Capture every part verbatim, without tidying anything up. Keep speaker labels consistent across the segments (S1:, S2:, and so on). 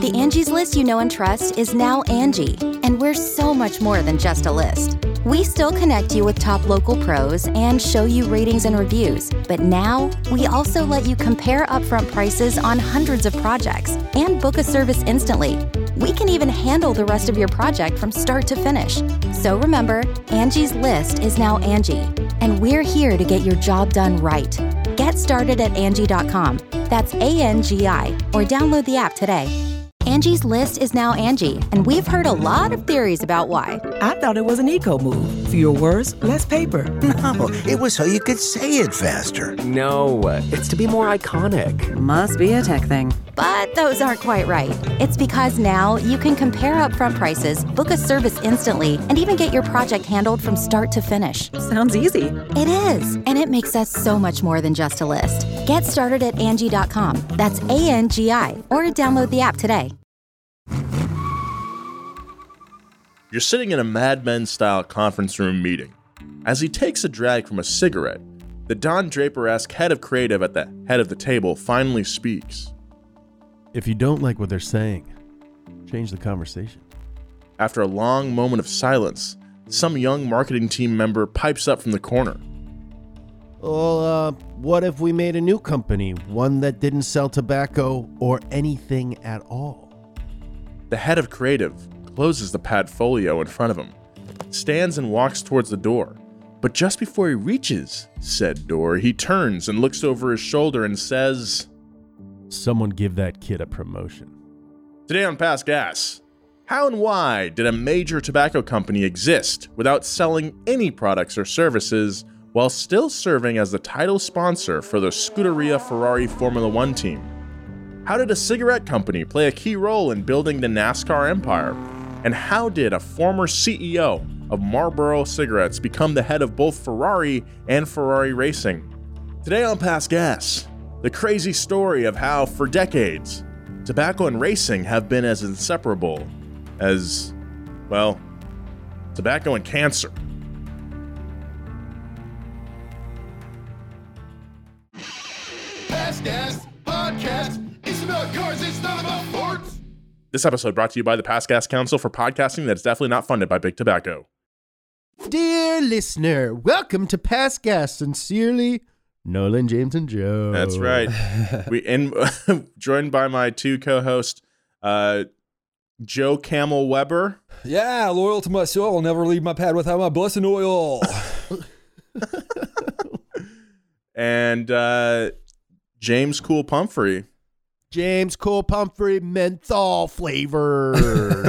S1: The Angie's List you know and trust is now Angie, and we're so much more than just a list. We still connect you with top local pros and show you ratings and reviews, but now we also let you compare upfront prices on hundreds of projects and book a service instantly. We can even handle the rest of your project from start to finish. So remember, Angie's List is now Angie, and we're here to get your job done right. Get started at Angie dot com. That's A N G I, or download the app today. Angie's List is now Angie, and we've heard a lot of theories about why.
S2: I thought it was an eco move. Fewer words, less paper.
S3: No, it was so you could say it faster.
S4: No, it's to be more iconic.
S2: Must be a tech thing.
S1: But those aren't quite right. It's because now you can compare upfront prices, book a service instantly, and even get your project handled from start to finish.
S2: Sounds easy.
S1: It is, and it makes us so much more than just a list. Get started at Angie dot com. That's A N G I, or download the app today.
S5: You're sitting in a Mad Men-style conference room meeting. As he takes a drag from a cigarette, the Don Draper-esque head of creative at the head of the table finally speaks.
S6: If you don't like what they're saying, change the conversation.
S5: After a long moment of silence, some young marketing team member pipes up from the corner.
S6: Well, uh, what if we made a new company, one that didn't sell tobacco or anything at all?
S5: The head of creative closes the padfolio in front of him, stands and walks towards the door. But just before he reaches said door, he turns and looks over his shoulder and says,
S6: Someone give that kid a promotion.
S5: Today on Pass Gas, how and why did a major tobacco company exist without selling any products or services while still serving as the title sponsor for the Scuderia Ferrari Formula One team? How did a cigarette company play a key role in building the NASCAR empire? And how did a former C E O of Marlboro Cigarettes become the head of both Ferrari and Ferrari Racing? Today on Pass Gas, the crazy story of how, for decades, tobacco and racing have been as inseparable as, well, tobacco and cancer.
S7: Pass Gas Podcast. It's about cars, it's not about sports.
S5: This episode brought to you by the Pass Gas Council for podcasting that is definitely not funded by Big Tobacco.
S6: Dear listener, welcome to Pass Gas. Sincerely, Nolan, James, and Joe.
S5: That's right. We in joined by my two co-hosts, uh, Joe Camel Weber.
S8: Yeah, loyal to my soul. I'll never leave my pad without my blessed oil.
S5: and uh, James Cool Pumphrey.
S6: James Cool Pumphrey menthol flavor.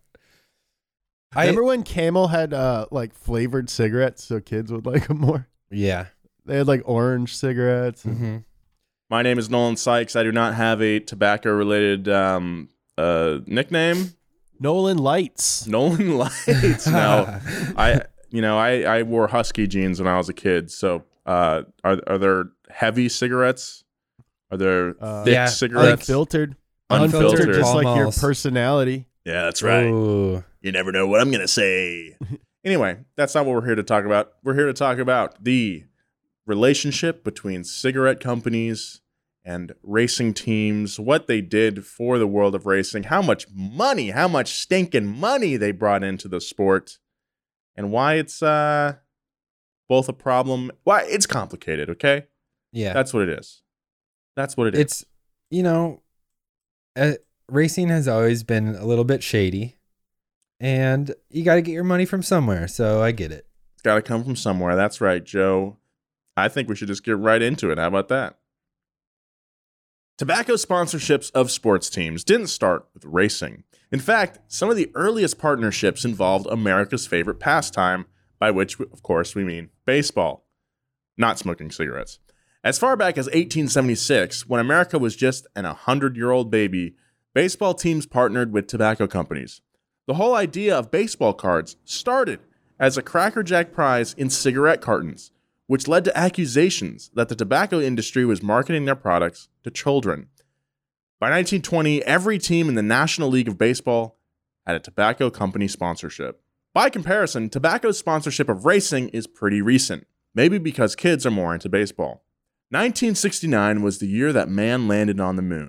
S6: I remember when Camel had uh, like flavored cigarettes, so kids would like them more.
S8: Yeah,
S6: they had like orange cigarettes. And...
S8: Mm-hmm.
S5: My name is Nolan Sykes. I do not have a tobacco-related um, uh, nickname.
S6: Nolan Lights.
S5: Nolan Lights. No, I you know I, I wore Husky jeans when I was a kid. So uh, are are there heavy cigarettes? Are there
S6: uh,
S5: thick
S8: yeah,
S5: cigarettes?
S6: Unfiltered.
S5: Unfiltered.
S6: Unfiltered, just like your
S8: Malls.
S6: personality.
S5: Yeah, that's right.
S8: Ooh.
S5: You never know what I'm going to say. Anyway, that's not what we're here to talk about. We're here to talk about the relationship between cigarette companies and racing teams, what they did for the world of racing, how much money, how much stinking money they brought into the sport, and why it's uh, both a problem. Why it's complicated, okay?
S8: Yeah.
S5: That's what it is. That's what it is.
S8: It's, you know, uh, racing has always been a little bit shady, and you got to get your money from somewhere. So I get it.
S5: It's got to come from somewhere. That's right, Joe. I think we should just get right into it. How about that? Tobacco sponsorships of sports teams didn't start with racing. In fact, some of the earliest partnerships involved America's favorite pastime, by which, of course, we mean baseball, not smoking cigarettes. As far back as eighteen seventy-six, when America was just an one hundred-year-old baby, baseball teams partnered with tobacco companies. The whole idea of baseball cards started as a Cracker Jack prize in cigarette cartons, which led to accusations that the tobacco industry was marketing their products to children. By nineteen twenty, every team in the National League of Baseball had a tobacco company sponsorship. By comparison, tobacco's sponsorship of racing is pretty recent, maybe because kids are more into baseball. nineteen sixty-nine was the year that man landed on the moon.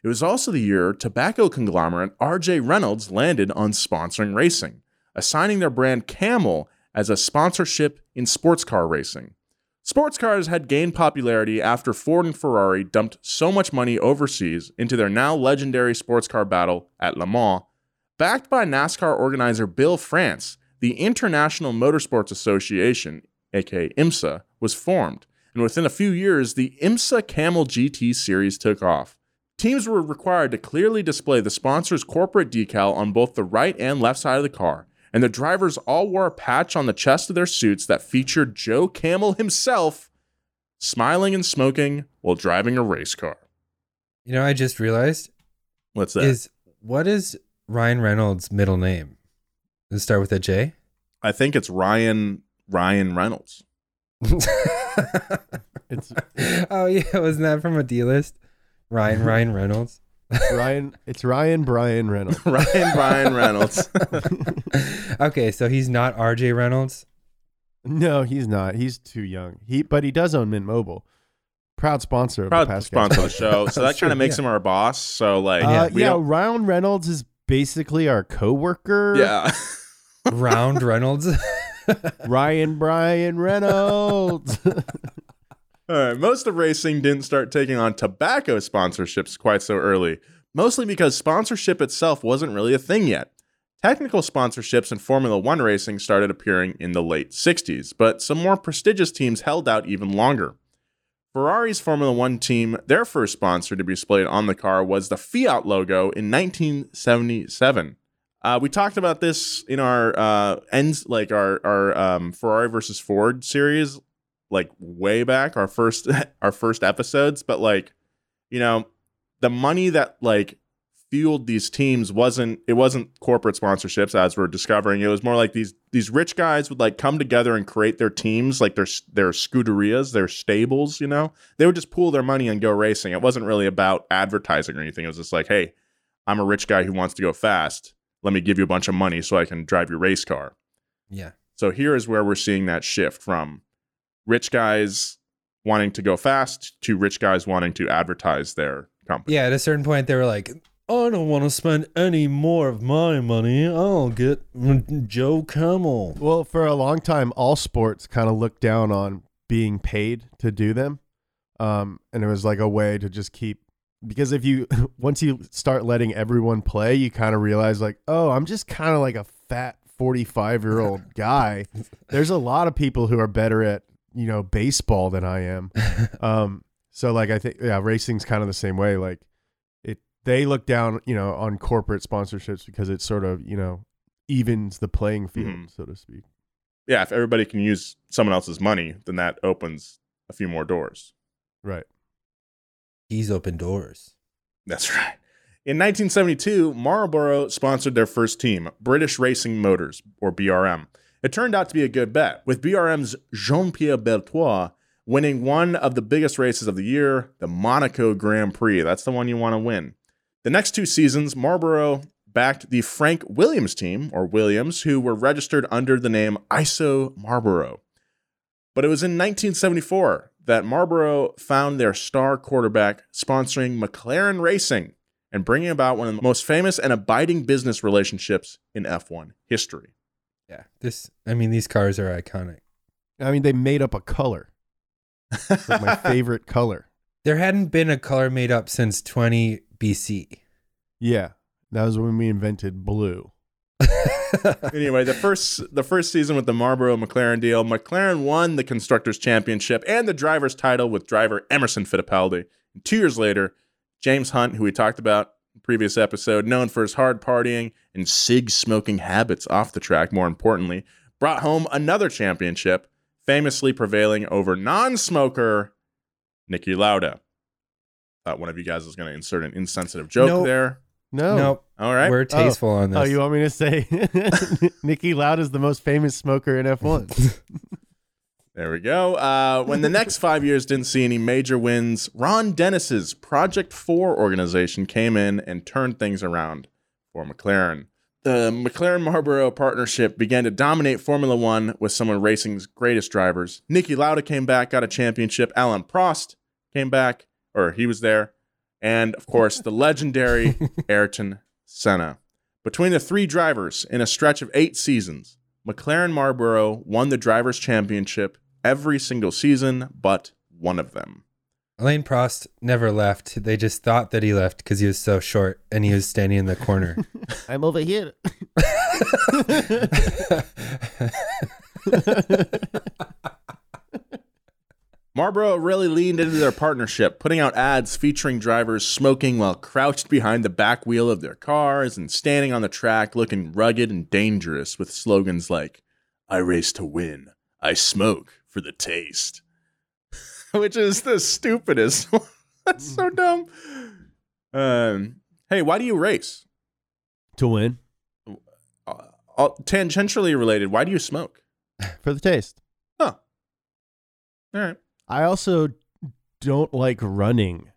S5: It was also the year tobacco conglomerate R J Reynolds landed on sponsoring racing, assigning their brand Camel as a sponsorship in sports car racing. Sports cars had gained popularity after Ford and Ferrari dumped so much money overseas into their now legendary sports car battle at Le Mans. Backed by NASCAR organizer Bill France, the International Motorsports Association, aka IMSA, was formed, and within a few years, the IMSA Camel G T series took off. Teams were required to clearly display the sponsor's corporate decal on both the right and left side of the car, and the drivers all wore a patch on the chest of their suits that featured Joe Camel himself smiling and smoking while driving a race car.
S8: You know, I just realized.
S5: What's that?
S8: Is what is Ryan Reynolds' middle name? Does it start with a J?
S5: I think it's Ryan Ryan Reynolds.
S6: It's
S8: Oh yeah, wasn't that from a D-list? Ryan Ryan Reynolds.
S6: Ryan. It's Ryan Brian Reynolds.
S5: Ryan Brian Reynolds.
S8: Okay, so he's not R J Reynolds.
S6: No, he's not. He's too young. He, but he does own Mint Mobile. Proud sponsor of
S5: Proud
S6: the past
S5: sponsor of the show. So that
S6: That's
S5: kind of
S6: true,
S5: makes
S6: yeah.
S5: him our boss. So like,
S6: Uh,
S5: we
S6: yeah,
S5: don't-
S6: Ryan Reynolds is basically our coworker.
S5: yeah.
S8: Round Reynolds.
S6: Ryan Brian Reynolds.
S5: All right, most of racing didn't start taking on tobacco sponsorships quite so early, mostly because sponsorship itself wasn't really a thing yet. Technical sponsorships in Formula One racing started appearing in the late sixties, but some more prestigious teams held out even longer. Ferrari's Formula One team, their first sponsor to be displayed on the car was the Fiat logo in nineteen seventy-seven. Uh, we talked about this in our uh, ends, like our our um, Ferrari versus Ford series, like way back, our first our first episodes. But like, you know, the money that like fueled these teams wasn't it wasn't corporate sponsorships, as we're discovering. It was more like these these rich guys would like come together and create their teams, like their their scuderias, their stables. You know, they would just pool their money and go racing. It wasn't really about advertising or anything. It was just like, hey, I'm a rich guy who wants to go fast. Let me give you a bunch of money so I can drive your race car.
S8: Yeah.
S5: So here is where we're seeing that shift from rich guys wanting to go fast to rich guys wanting to advertise their company.
S8: Yeah, at a certain point, they were like, I don't want to spend any more of my money. I'll get Joe Camel.
S6: Well, for a long time, all sports kind of looked down on being paid to do them. Um, and it was like a way to just keep, because if you, once you start letting everyone play, you kind of realize like, oh, I'm just kind of like a fat forty-five year old guy. There's a lot of people who are better at, you know, baseball than I am. Um, so like, I think, yeah, racing's kind of the same way. Like it, they look down, you know, on corporate sponsorships because it sort of, you know, evens the playing field,
S5: Mhm.
S6: so to speak.
S5: Yeah, if everybody can use someone else's money, then that opens a few more doors.
S6: Right.
S8: He's open doors.
S5: That's right. In nineteen seventy-two, Marlboro sponsored their first team, British Racing Motors, or B R M. It turned out to be a good bet, with B R M's Jean-Pierre Beltois winning one of the biggest races of the year, the Monaco Grand Prix. That's the one you want to win. The next two seasons, Marlboro backed the Frank Williams team, or Williams, who were registered under the name I S O Marlboro. But it was in nineteen seventy-four that Marlboro found their star quarterback sponsoring McLaren Racing and bringing about one of the most famous and abiding business relationships in F one history.
S8: Yeah. This, I mean, these cars are iconic.
S6: I mean, they made up a color. It's like my favorite color.
S8: There hadn't been a color made up since twenty B C.
S6: Yeah. That was when we invented blue.
S5: Anyway, the first the first season with the Marlboro McLaren deal, McLaren won the Constructors' Championship and the Drivers' title with driver Emerson Fittipaldi. And two years later, James Hunt, who we talked about in the previous episode, known for his hard partying and cig-smoking habits off the track, more importantly, brought home another championship, famously prevailing over non-smoker Niki Lauda. Thought one of you guys was going to insert an insensitive joke
S8: Nope.
S5: there.
S6: No.
S8: Nope.
S5: All right.
S8: We're tasteful on this.
S6: Oh, you want me to say Niki Lauda is the most famous smoker in F one?
S5: There we go. Uh, when the next five years didn't see any major wins, Ron Dennis's Project Four organization came in and turned things around for McLaren. The McLaren-Marlboro partnership began to dominate Formula One with some of racing's greatest drivers. Niki Lauda came back, got a championship. Alain Prost came back, or he was there. and, of course, the legendary Ayrton Senna. Between the three drivers in a stretch of eight seasons, McLaren Marlboro won the Drivers' Championship every single season but one of them.
S8: Alain Prost never left. They just thought that he left because he was so short and he was standing in the corner.
S6: I'm over here.
S5: Marlboro really leaned into their partnership, putting out ads featuring drivers smoking while crouched behind the back wheel of their cars and standing on the track looking rugged and dangerous with slogans like, "I race to win. I smoke for the taste." Which is the stupidest. That's so dumb. Um, hey, why do you race?
S6: To win.
S5: Uh, uh, tangentially related, why do you smoke?
S6: For the taste.
S5: Oh. All right.
S6: I also don't like running.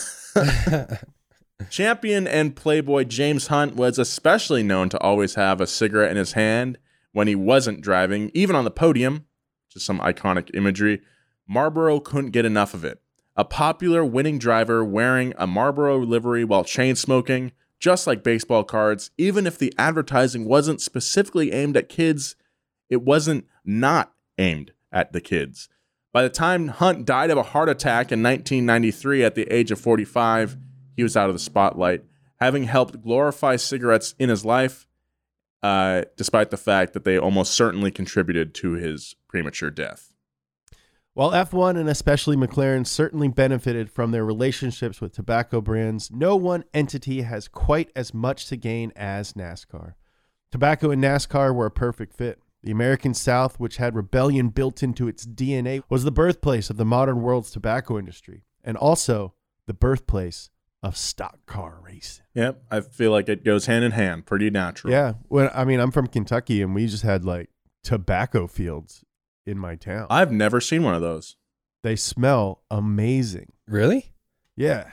S5: Champion and playboy James Hunt was especially known to always have a cigarette in his hand when he wasn't driving, even on the podium, which is some iconic imagery. Marlboro couldn't get enough of it. A popular winning driver wearing a Marlboro livery while chain smoking, just like baseball cards, even if the advertising wasn't specifically aimed at kids, it wasn't not aimed at the kids. By the time Hunt died of a heart attack in nineteen ninety-three at the age of forty-five, he was out of the spotlight, having helped glorify cigarettes in his life, uh, despite the fact that they almost certainly contributed to his premature death.
S6: While F one and especially McLaren certainly benefited from their relationships with tobacco brands, no one entity has quite as much to gain as NASCAR. Tobacco and NASCAR were a perfect fit. The American South, which had rebellion built into its D N A, was the birthplace of the modern world's tobacco industry, and also the birthplace of stock car racing.
S5: Yep, I feel like it goes hand in hand, pretty natural.
S6: Yeah, well, I mean, I'm from Kentucky, and we just had like tobacco fields in my town.
S5: I've never seen one of those.
S6: They smell amazing.
S8: Really?
S6: Yeah.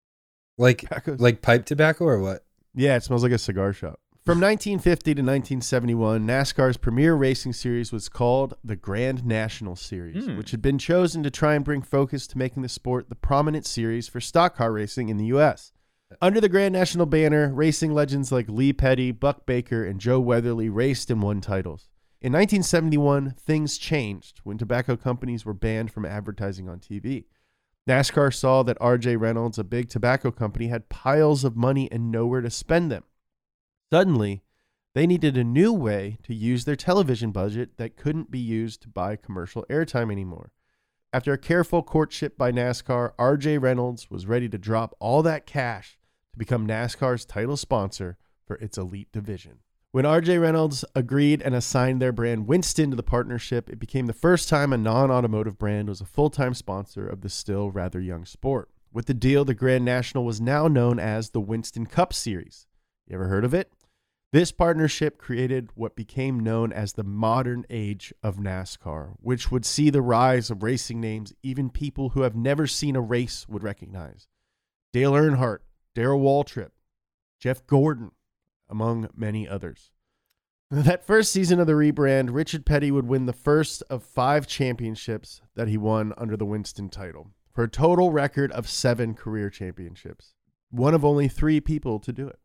S8: Like
S6: Tobacco's-
S8: like pipe tobacco or what?
S6: Yeah, it smells like a cigar shop. From nineteen fifty to nineteen seventy-one, NASCAR's premier racing series was called the Grand National Series,
S5: Hmm.
S6: which had been chosen to try and bring focus to making the sport the prominent series for stock car racing in the U S. Under the Grand National banner, racing legends like Lee Petty, Buck Baker, and Joe Weatherly raced and won titles. In nineteen seventy-one, things changed when tobacco companies were banned from advertising on T V. NASCAR saw that R J Reynolds, a big tobacco company, had piles of money and nowhere to spend them. Suddenly, they needed a new way to use their television budget that couldn't be used to buy commercial airtime anymore. After a careful courtship by NASCAR, R J Reynolds was ready to drop all that cash to become NASCAR's title sponsor for its elite division. When R J Reynolds agreed and assigned their brand Winston to the partnership, it became the first time a non-automotive brand was a full-time sponsor of the still rather young sport. With the deal, the Grand National was now known as the Winston Cup Series. You ever heard of it? This partnership created what became known as the modern age of NASCAR, which would see the rise of racing names even people who have never seen a race would recognize. Dale Earnhardt, Darrell Waltrip, Jeff Gordon, among many others. That first season of the rebrand, Richard Petty would win the first of five championships that he won under the Winston title, for a total record of seven career championships, one of only three people to do it.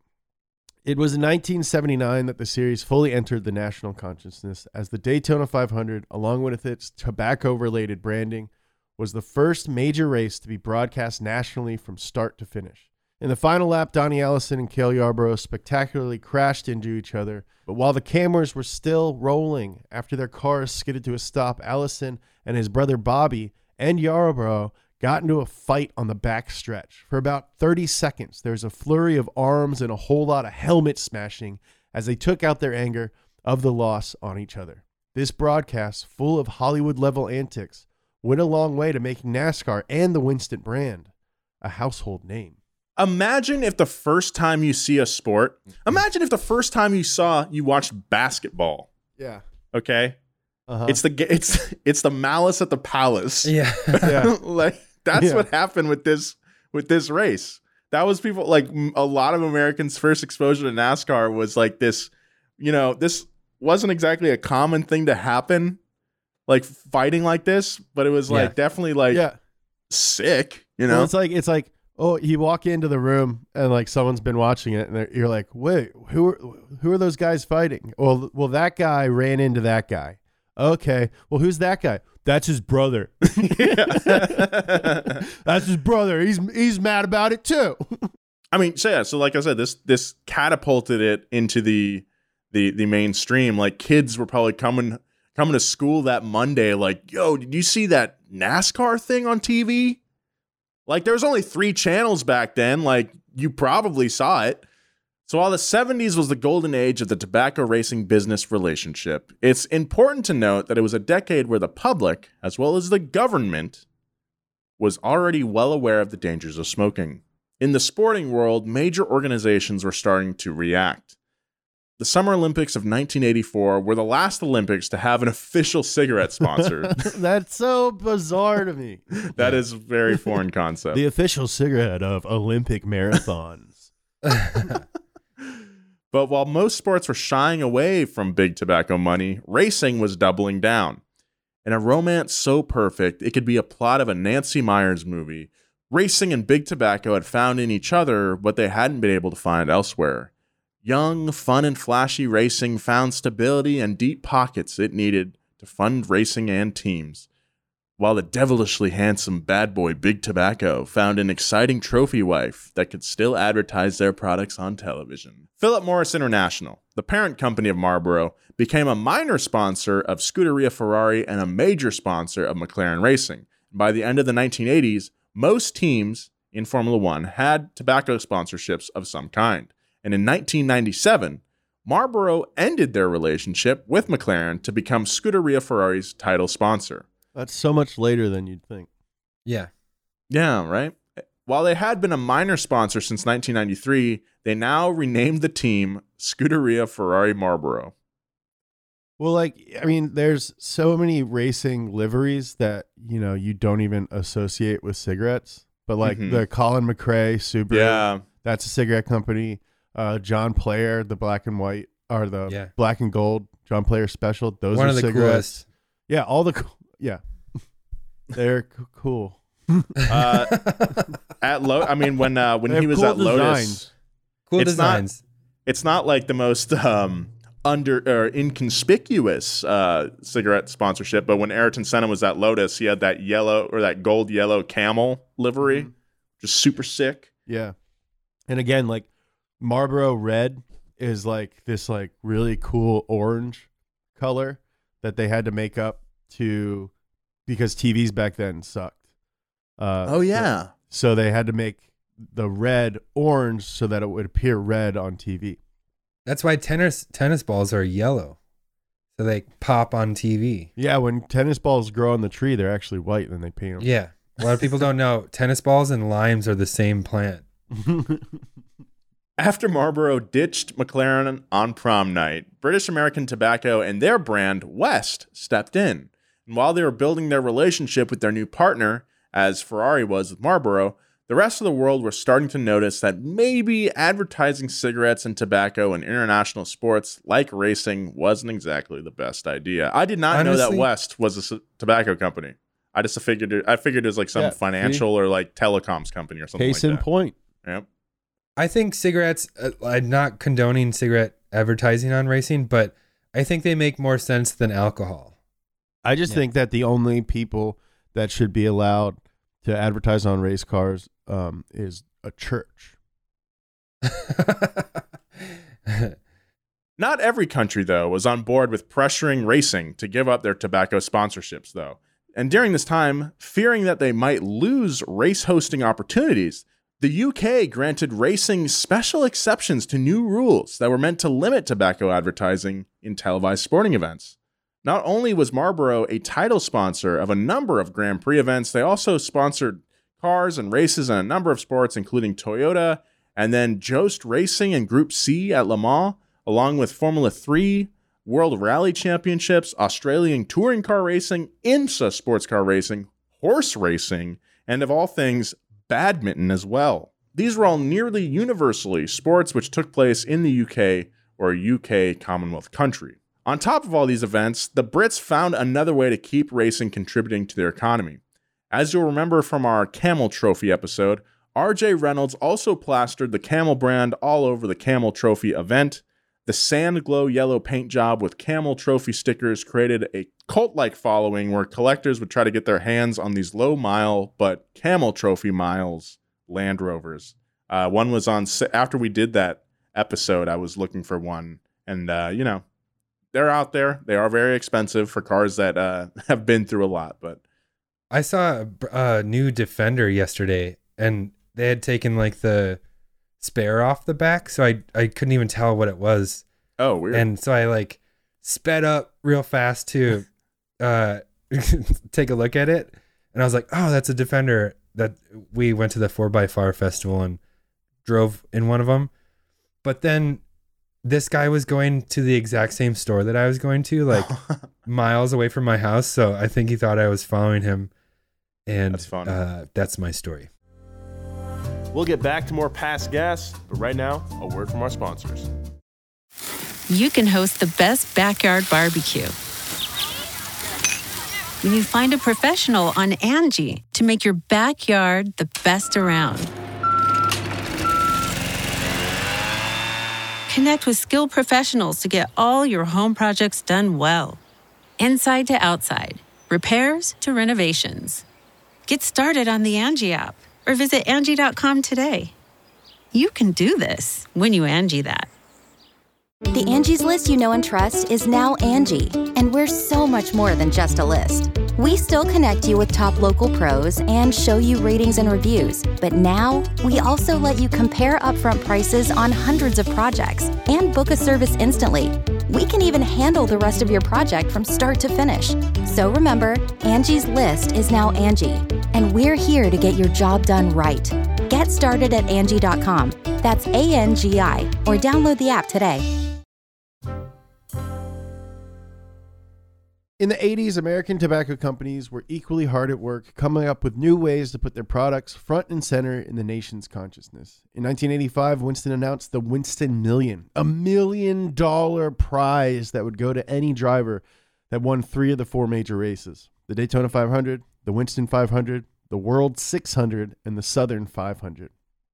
S6: It was in nineteen seventy-nine that the series fully entered the national consciousness, as the Daytona five hundred, along with its tobacco-related branding, was the first major race to be broadcast nationally from start to finish. In the final lap, Donnie Allison and Cale Yarborough spectacularly crashed into each other, but while the cameras were still rolling after their cars skidded to a stop, Allison and his brother Bobby and Yarborough got into a fight on the back stretch. For about thirty seconds, there was a flurry of arms and a whole lot of helmet smashing as they took out their anger of the loss on each other. This broadcast, full of Hollywood-level antics, went a long way to making NASCAR and the Winston brand a household name.
S5: Imagine if the first time you see a sport, imagine if the first time you saw, you watched basketball.
S6: Yeah.
S5: Okay?
S6: Uh-huh.
S5: It's the it's it's the Malice at the Palace.
S8: Yeah.
S6: Yeah.
S5: Like that's
S6: Yeah.
S5: what happened with this with this race. That was people like m- a lot of Americans' first exposure to NASCAR was like this, you know, this wasn't exactly a common thing to happen, like fighting like this, but it was like
S8: Yeah.
S5: definitely like
S6: Yeah.
S5: sick, you know.
S6: Well, it's like it's like Oh, you walk into the room and like someone's been watching it, and they're- you're like, "Wait, who are who are those guys fighting?" Well, well, that guy ran into that guy. Okay, well, who's that guy? That's his brother. That's his brother. He's he's mad about it too.
S5: I mean, so yeah, so like I said, this this catapulted it into the the the mainstream. Like kids were probably coming coming to school that Monday, like, yo, did you see that NASCAR thing on T V? Like there was only three channels back then. Like you probably saw it. So while the seventies was the golden age of the tobacco racing business relationship, it's important to note that it was a decade where the public, as well as the government, was already well aware of the dangers of smoking. In the sporting world, major organizations were starting to react. The Summer Olympics of nineteen eighty-four were the last Olympics to have an official cigarette sponsor.
S6: That's so bizarre to me.
S5: That is a very foreign concept.
S6: The official cigarette of Olympic marathons.
S5: But while most sports were shying away from big tobacco money, racing was doubling down. In a romance so perfect, it could be a plot of a Nancy Meyers movie, racing and big tobacco had found in each other what they hadn't been able to find elsewhere. Young, fun, and flashy racing found stability and deep pockets it needed to fund racing and teams, while the devilishly handsome bad boy Big Tobacco found an exciting trophy wife that could still advertise their products on television. Philip Morris International, the parent company of Marlboro, became a minor sponsor of Scuderia Ferrari and a major sponsor of McLaren Racing. By the end of the nineteen eighties, most teams in Formula One had tobacco sponsorships of some kind. And in nineteen ninety-seven, Marlboro ended their relationship with McLaren to become Scuderia Ferrari's title sponsor.
S6: That's so much later than you'd think.
S8: Yeah.
S5: Yeah, right? While they had been a minor sponsor since nineteen ninety-three, they now renamed the team Scuderia Ferrari Marlboro.
S6: Well, like, I mean, there's so many racing liveries that, you know, you don't even associate with cigarettes. But like
S5: Mhm.
S6: the Colin McRae Subaru,
S5: Yeah.
S6: that's a cigarette company. Uh, John Player, the black and white, or the
S8: Yeah.
S6: black and gold John Player special. Those
S8: One
S6: are
S8: of the
S6: cigarettes.
S8: coolest.
S6: Yeah, all the, co- yeah. They're c- cool.
S5: Uh, at Lo- I mean, when uh, when
S6: They
S5: he
S6: have
S5: was
S6: cool
S5: at Lotus,
S6: designs.
S8: Cool
S5: It's not-
S8: designs.
S5: it's not like the most um, under or inconspicuous uh, cigarette sponsorship. But when Ayrton Senna was at Lotus, he had that yellow or that gold yellow camel livery, just super sick.
S6: Yeah. And again, like Marlboro Red is like this like really cool orange color that they had to make up to because T Vs back then sucked. Uh,
S5: Oh yeah,
S6: So, so they had to make the red orange so that it would appear red on T V.
S8: That's why tennis tennis balls are yellow, so they pop on T V.
S6: Yeah, when tennis balls grow on the tree, they're actually white, and then they paint them.
S8: Yeah, a lot of people don't know tennis balls and limes are the same plant.
S5: After Marlboro ditched McLaren on prom night, British American Tobacco and their brand, West, stepped in. And while they were building their relationship with their new partner, as Ferrari was with Marlboro, the rest of the world were starting to notice that maybe advertising cigarettes and tobacco in international sports like racing wasn't exactly the best idea. I did not know that
S8: Honestly-
S5: West was a c- tobacco company. I just figured it, I figured it was like some
S6: Yeah, see?
S5: financial or like telecoms company or something
S6: Case
S5: like
S6: in
S5: that.
S6: point.
S5: Yep.
S8: I think cigarettes. Uh, I'm not condoning cigarette advertising on racing, but I think they make more sense than alcohol.
S6: I just
S8: Yeah.
S6: think that the only people that should be allowed to advertise on race cars um, is a church.
S5: Not every country, though, was on board with pressuring racing to give up their tobacco sponsorships, though. And during this time, fearing that they might lose race hosting opportunities, the U K granted racing special exceptions to new rules that were meant to limit tobacco advertising in televised sporting events. Not only was Marlboro a title sponsor of a number of Grand Prix events, they also sponsored cars and races in a number of sports, including Toyota, and then Jost Racing and Group C at Le Mans, along with Formula three, World Rally Championships, Australian touring car racing, IMSA sports car racing, horse racing, and of all things, badminton as well. These were all nearly universally sports which took place in the U K or a U K Commonwealth country. On top of all these events, the Brits found another way to keep racing contributing to their economy. As you'll remember from our Camel Trophy episode, R J Reynolds also plastered the Camel brand all over the Camel Trophy event. The Sand Glow yellow paint job with Camel Trophy stickers created a cult-like following where collectors would try to get their hands on these low-mile but Camel Trophy miles Land Rovers. Uh, one was on, after we did that episode, I was looking for one. And, uh, you know, they're out there. They are very expensive for cars that uh, have been through a lot. But
S8: I saw a, a new Defender yesterday, and they had taken like the spare off the back, so I I couldn't even tell what it was.
S5: Oh, weird.
S8: And so I like sped up real fast to uh, take a look at it, and I was like, oh, that's a Defender. That we went to the four by four festival and drove in one of them. But then this guy was going to the exact same store that I was going to, like miles away from my house. So I think he thought I was following him. And
S5: That's fun.
S8: Uh, that's my story.
S9: We'll get back to more Past Gas, but right now, a word from our sponsors.
S10: You can host the best backyard barbecue when you find a professional on Angie to make your backyard the best around. Connect with skilled professionals to get all your home projects done well. Inside to outside, repairs to renovations. Get started on the Angie app or visit Angie dot com today. You can do this when you Angie that.
S1: The Angie's List you know and trust is now Angie, and we're so much more than just a list. We still connect you with top local pros and show you ratings and reviews, but now we also let you compare upfront prices on hundreds of projects and book a service instantly. We can even handle the rest of your project from start to finish. So remember, Angie's List is now Angie, and we're here to get your job done right. Get started at Angie dot com. That's A N G I, or download the app today.
S6: In the eighties, American tobacco companies were equally hard at work coming up with new ways to put their products front and center in the nation's consciousness. In nineteen eighty-five, Winston announced the Winston Million, a million dollar prize that would go to any driver that won three of the four major races: the Daytona five hundred, the Winston five hundred, the World six hundred, and the Southern five hundred.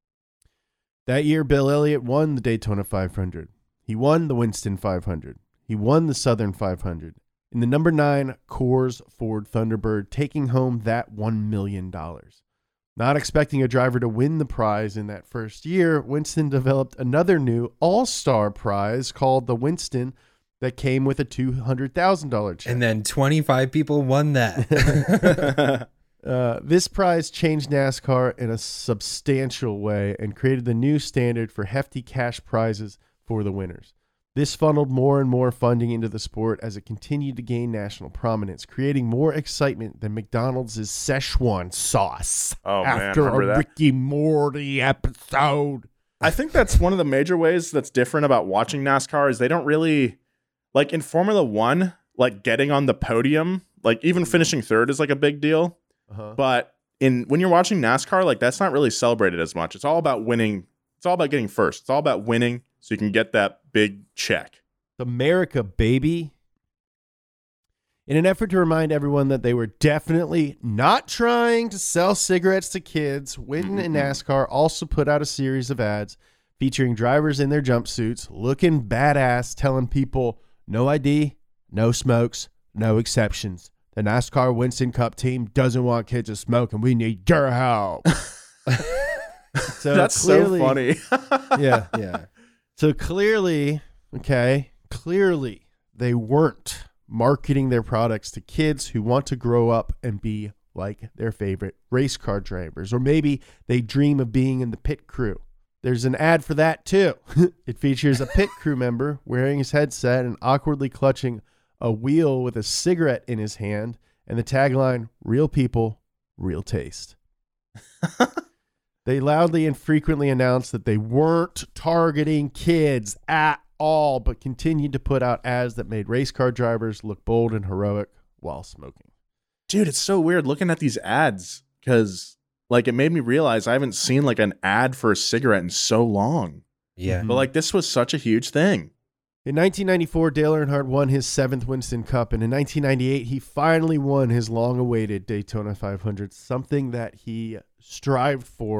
S6: That year, Bill Elliott won the Daytona five hundred. He won the Winston five hundred. He won the Southern five hundred. In the number nine Coors Ford Thunderbird, taking home that one million dollars. Not expecting a driver to win the prize in that first year, Winston developed another new all-star prize called the Winston that came with a two hundred thousand dollars check.
S8: And then twenty-five people won that.
S6: uh, this prize changed NASCAR in a substantial way and created the new standard for hefty cash prizes for the winners. This funneled more and more funding into the sport as it continued to gain national prominence, creating more excitement than McDonald's Szechuan sauce
S5: Oh, man,
S6: after
S5: remember
S6: a
S5: that?
S6: Ricky Morty episode.
S5: I think that's one of the major ways that's different about watching NASCAR is they don't really, like in Formula One, like getting on the podium, like even finishing third is like a big deal.
S6: Uh-huh.
S5: But in when you're watching NASCAR, like that's not really celebrated as much. It's all about winning. It's all about getting first. It's all about winning so you can get that big check.
S6: America, baby. In an effort to remind everyone that they were definitely not trying to sell cigarettes to kids, Witten and NASCAR also put out a series of ads featuring drivers in their jumpsuits, looking badass, telling people, no I D, no smokes, no exceptions. The NASCAR Winston Cup team doesn't want kids to smoke, and we need your help. So
S5: That's
S6: clearly,
S5: so funny.
S6: yeah.
S8: Yeah.
S6: So clearly, okay, clearly they weren't marketing their products to kids who want to grow up and be like their favorite race car drivers. Or maybe they dream of being in the pit crew. There's an ad for that too. It features a pit crew member wearing his headset and awkwardly clutching a wheel with a cigarette in his hand, and the tagline, real people, real taste. They loudly and frequently announced that they weren't targeting kids at all, but continued to put out ads that made race car drivers look bold and heroic while smoking.
S5: Dude, it's so weird looking at these ads because like it made me realize I haven't seen like an ad for a cigarette in so long.
S8: Yeah.
S5: But like this was such a huge thing.
S6: In nineteen ninety-four, Dale Earnhardt won his seventh Winston Cup, and in nineteen ninety-eight, he finally won his long-awaited Daytona five hundred, something that he strived for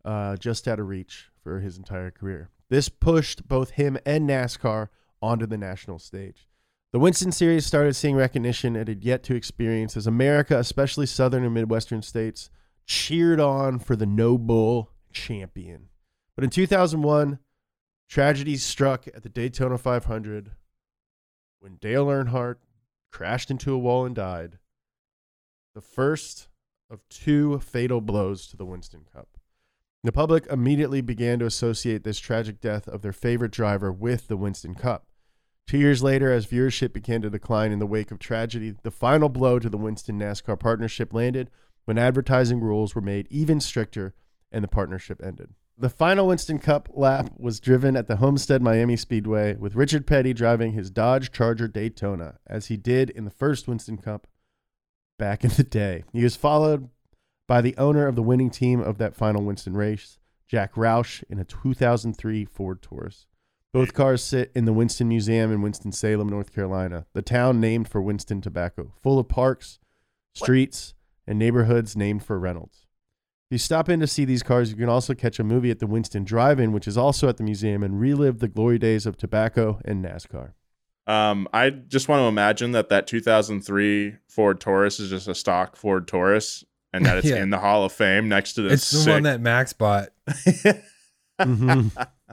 S6: uh, just out of reach for his entire career. This pushed both him and NASCAR onto the national stage. The Winston Series started seeing recognition it had yet to experience as America, especially southern and midwestern states, cheered on for the no bull champion. But in two thousand one, tragedy struck at the Daytona five hundred when Dale Earnhardt crashed into a wall and died. The first of two fatal blows to the Winston Cup. The public immediately began to associate this tragic death of their favorite driver with the Winston Cup. Two years later, as viewership began to decline in the wake of tragedy, the final blow to the Winston NASCAR partnership landed when advertising rules were made even stricter and the partnership ended. The final Winston Cup lap was driven at the Homestead Miami Speedway, with Richard Petty driving his Dodge Charger Daytona, as he did in the first Winston Cup back in the day. He was followed by the owner of the winning team of that final Winston race, Jack Roush, in a two thousand three Ford Taurus. Both cars sit in the Winston Museum in Winston-Salem, North Carolina, the town named for Winston Tobacco, full of parks, streets, and neighborhoods named for Reynolds. If you stop in to see these cars, you can also catch a movie at the Winston Drive-In, which is also at the museum, and relive the glory days of tobacco and NASCAR.
S5: Um, I just want to imagine that that two thousand three Ford Taurus is just a stock Ford Taurus, and that it's yeah. in the Hall of Fame next to this.
S8: It's the
S5: sick...
S8: one that Max bought.
S6: mm-hmm.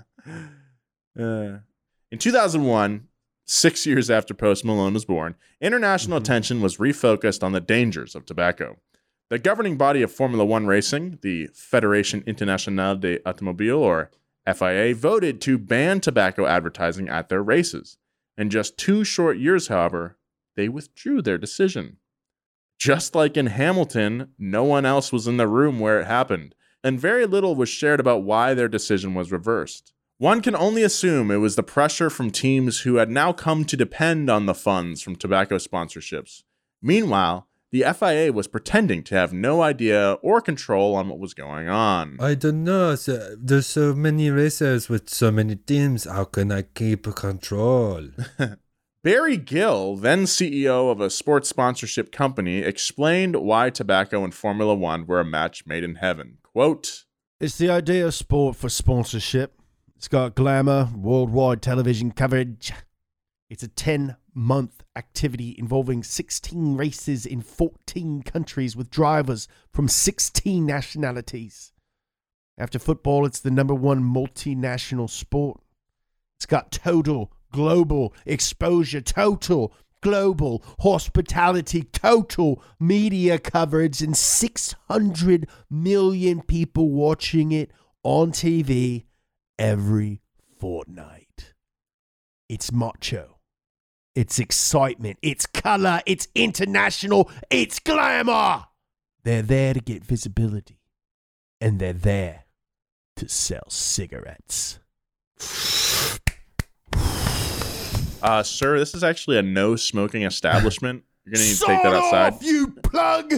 S5: Uh, in two thousand one, six years after Post Malone was born, international mm-hmm. attention was refocused on the dangers of tobacco. The governing body of Formula One racing, the Fédération Internationale des Automobiles, or F I A, voted to ban tobacco advertising at their races. In just two short years, however, they withdrew their decision. Just like in Hamilton, no one else was in the room where it happened, and very little was shared about why their decision was reversed. One can only assume it was the pressure from teams who had now come to depend on the funds from tobacco sponsorships. Meanwhile, the F I A was pretending to have no idea or control on what was going on.
S8: I don't know. So, there's so many racers with so many teams. How can I keep control?
S5: Barry Gill, then C E O of a sports sponsorship company, explained why tobacco and Formula One were a match made in heaven. Quote,
S11: "It's the idea of sport for sponsorship. It's got glamour, worldwide television coverage. It's a ten-month activity involving sixteen races in fourteen countries with drivers from sixteen nationalities. After football, it's the number one multinational sport. It's got total global exposure, total global hospitality, total media coverage, and six hundred million people watching it on T V every fortnight. It's macho. It's excitement. It's color. It's international. It's glamour. They're there to get visibility. And they're there to sell cigarettes."
S5: Uh, sir, this is actually a no smoking establishment. You're going to need to
S11: Sod
S5: take that outside.
S11: Off, you plug!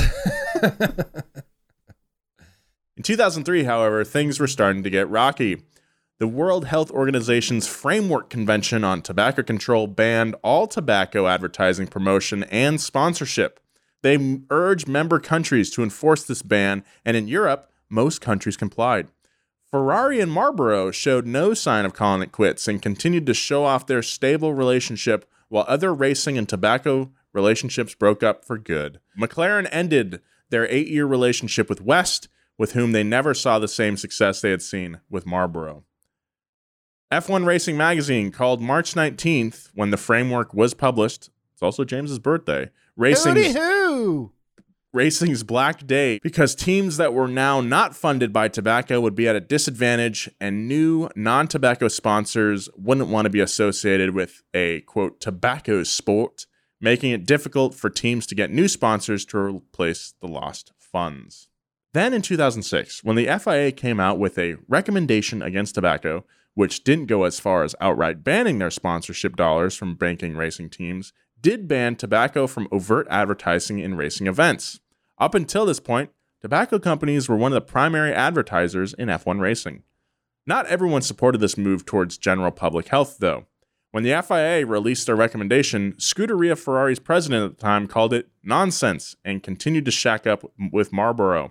S5: In two thousand three, however, things were starting to get rocky. The World Health Organization's Framework Convention on Tobacco Control banned all tobacco advertising, promotion, and sponsorship. They urged member countries to enforce this ban, and in Europe, most countries complied. Ferrari and Marlboro showed no sign of calling it quits and continued to show off their stable relationship, while other racing and tobacco relationships broke up for good. McLaren ended their eight-year relationship with West, with whom they never saw the same success they had seen with Marlboro. F one Racing Magazine called March nineteenth, when the framework was published, it's also James's birthday, Racing's, Racing's Black Day, because teams that were now not funded by tobacco would be at a disadvantage, and new non-tobacco sponsors wouldn't want to be associated with a, quote, tobacco sport, making it difficult for teams to get new sponsors to replace the lost funds. Then in two thousand six, when the F I A came out with a recommendation against tobacco, which didn't go as far as outright banning their sponsorship dollars from banking racing teams, did ban tobacco from overt advertising in racing events. Up until this point, tobacco companies were one of the primary advertisers in F one racing. Not everyone supported this move towards general public health, though. When the F I A released their recommendation, Scuderia Ferrari's president at the time called it nonsense and continued to shack up with Marlboro.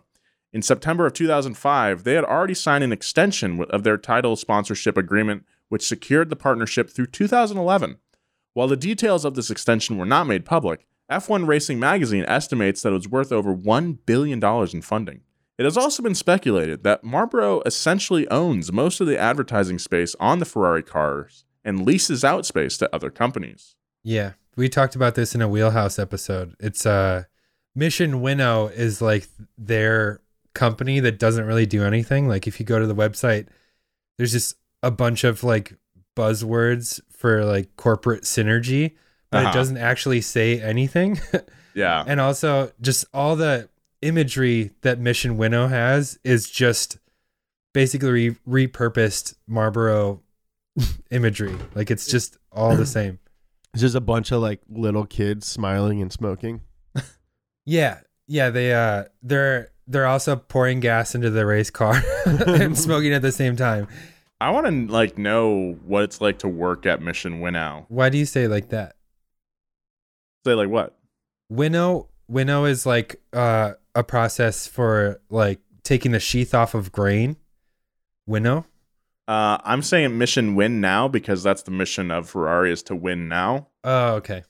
S5: In September of two thousand five, they had already signed an extension of their title sponsorship agreement, which secured the partnership through two thousand eleven. While the details of this extension were not made public, F one Racing Magazine estimates that it was worth over one billion dollars in funding. It has also been speculated that Marlboro essentially owns most of the advertising space on the Ferrari cars and leases out space to other companies.
S8: Yeah, we talked about this in a Wheelhouse episode. It's uh, Mission Winnow is like their company that doesn't really do anything. Like if you go to the website, there's just a bunch of like buzzwords for like corporate synergy, but
S5: uh-huh.
S8: it doesn't actually say anything.
S5: Yeah.
S8: And also just all the imagery that Mission Winnow has is just basically re- repurposed Marlboro imagery. Like it's just all the same.
S6: It's just a bunch of like little kids smiling and smoking.
S8: Yeah. Yeah. They, uh, they're, they're also pouring gas into the race car and smoking at the same time.
S5: I want to like know what it's like to work at Mission Winnow.
S8: Why do you say it like that?
S5: Say like what?
S8: Winnow, winnow is like uh, a process for like taking the sheath off of grain. Winnow.
S5: Uh, I'm saying Mission Win Now because that's the mission of Ferrari is to win now.
S8: Oh, okay.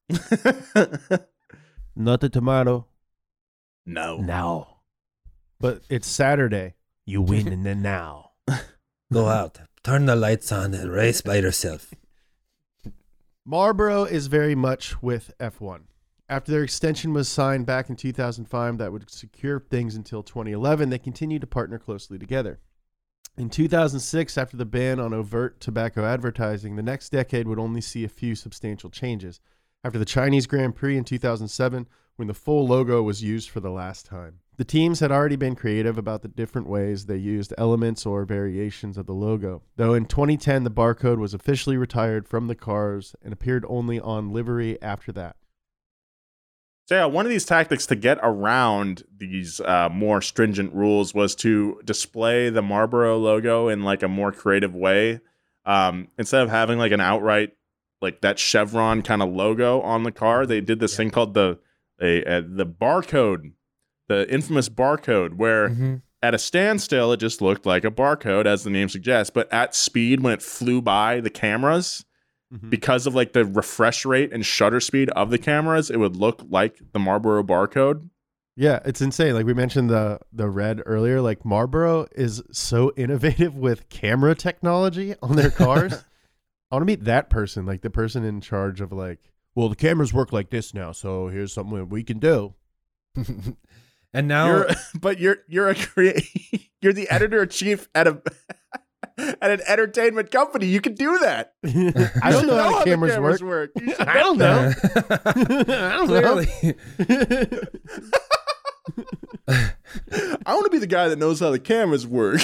S6: Not a tomato.
S5: No.
S6: Now. But it's Saturday. You win in the now.
S12: Go out, turn the lights on, and race by yourself.
S6: Marlboro is very much with F one. After their extension was signed back in two thousand five that would secure things until twenty eleven, they continued to partner closely together. In two thousand six, after the ban on overt tobacco advertising, the next decade would only see a few substantial changes. After the Chinese Grand Prix in two thousand seven, when the full logo was used for the last time. The teams had already been creative about the different ways they used elements or variations of the logo, though in twenty ten the barcode was officially retired from the cars and appeared only on livery after that.
S5: So yeah, one of these tactics to get around these uh, more stringent rules was to display the Marlboro logo in like a more creative way. Um, instead of having like an outright, like that chevron kind of logo on the car, they did this yeah. thing called the a, a, the barcode. The infamous barcode, where mm-hmm. at a standstill, it just looked like a barcode, as the name suggests. But at speed, when it flew by the cameras, mm-hmm. because of like the refresh rate and shutter speed of the cameras, it would look like the Marlboro barcode.
S6: Yeah, it's insane. Like we mentioned the the red earlier. Like Marlboro is so innovative with camera technology on their cars. I want to meet that person, like the person in charge of like, well, the cameras work like this now, so here's something that we can do.
S8: And now,
S5: you're, but you're you're a crea- you're the editor in chief at a at an entertainment company. You can do that.
S6: I don't know, know how the cameras, the cameras work. work. I don't know. I don't know.
S5: I want to be the guy that knows how the cameras work.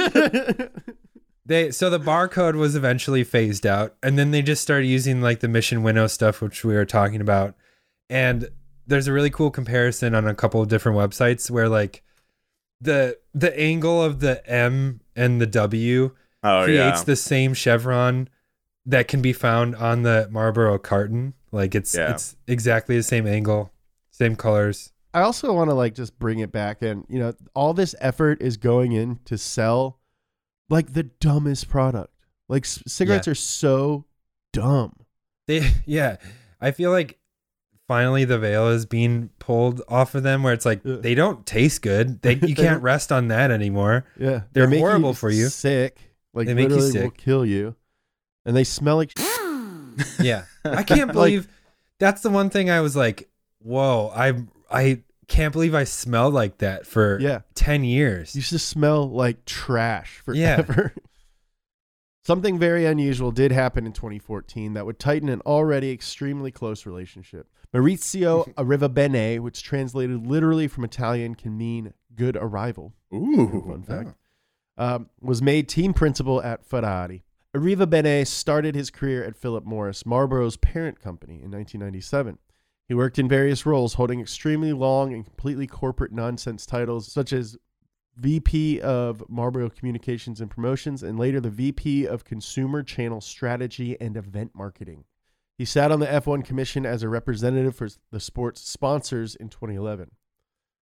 S8: They so the barcode was eventually phased out, and then they just started using like the Mission Winnow stuff, which we were talking about, and. There's a really cool comparison on a couple of different websites where like the the angle of the M and the W oh, creates yeah. the same chevron that can be found on the Marlboro carton. Like it's yeah. it's exactly the same angle, same colors.
S6: I also want to like just bring it back, and you know, all this effort is going in to sell like the dumbest product. Like c- cigarettes yeah. are so dumb.
S8: They yeah, I feel like finally the veil is being pulled off of them where it's like yeah. they don't taste good. They you can't rest on that anymore.
S6: Yeah.
S8: They're they horrible you for you.
S6: Sick. Like
S8: they make you sick.
S6: Will kill you. And they smell like
S8: yeah. I can't believe like, that's the one thing I was like, whoa, I I can't believe I smelled like that for
S6: yeah.
S8: ten years.
S6: You used to smell like trash forever.
S8: Yeah.
S6: Something very unusual did happen in twenty fourteen that would tighten an already extremely close relationship. Maurizio Arrivabene, which translated literally from Italian can mean good arrival.
S5: Ooh,
S6: fun fact. Oh. Um, was made team principal at Ferrari. Arrivabene started his career at Philip Morris, Marlboro's parent company, in nineteen ninety-seven. He worked in various roles, holding extremely long and completely corporate nonsense titles, such as V P of Marlboro Communications and Promotions, and later the V P of Consumer Channel Strategy and Event Marketing. He sat on the F one commission as a representative for the sport's sponsors in twenty eleven.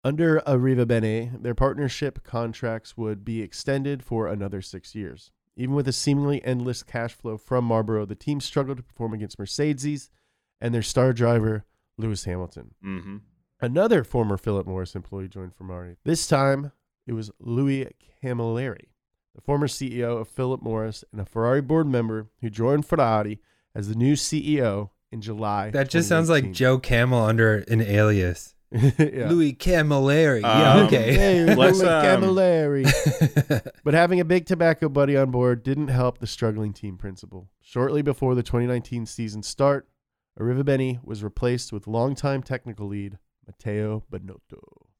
S6: Under Arrivabene, their partnership contracts would be extended for another six years. Even with a seemingly endless cash flow from Marlboro, the team struggled to perform against Mercedes and their star driver, Lewis Hamilton.
S5: Mm-hmm.
S6: Another former Philip Morris employee joined Ferrari. This time, it was Louis Camilleri, the former C E O of Philip Morris and a Ferrari board member who joined Ferrari as the new C E O in July.
S8: That just sounds like Joe Camel under an alias.
S6: Yeah.
S8: Louis Camilleri.
S5: Um,
S8: yeah, okay.
S6: Hey,
S5: Let's,
S6: Louis
S5: um,
S6: Camilleri. But having a big tobacco buddy on board didn't help the struggling team principal. Shortly before the twenty nineteen season start, Arrivabene was replaced with longtime technical lead Matteo Binotto.